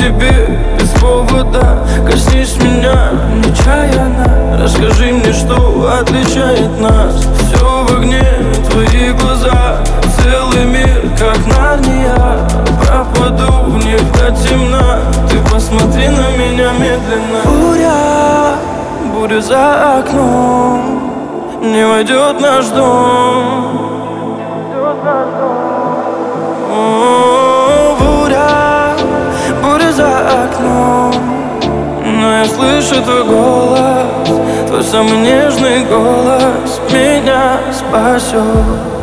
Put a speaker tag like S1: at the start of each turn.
S1: тебе без повода. Коснись меня нечаянно, расскажи мне, что отличает нас. Все в огне, твои глаза, целый мир, как Нарния. Пропаду в них до темна, ты посмотри на меня медленно. Буря за окном, не войдет наш дом. Буря за окном, но я слышу твой голос, твой самый нежный голос меня спасет.